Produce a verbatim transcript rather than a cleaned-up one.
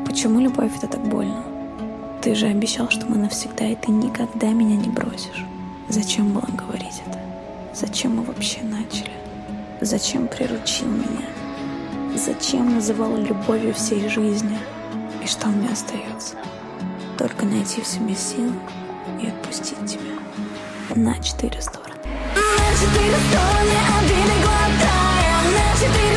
Почему любовь — это так больно? Ты же обещал, что мы навсегда, и ты никогда меня не бросишь. Зачем было говорить это? Зачем мы вообще начали? Зачем приручил меня? Зачем называл любовью всей жизни? И что мне остается? Только найти в себе силы и отпустить тебя на четыре стороны. На четыре стороны обиды глотая, на четыре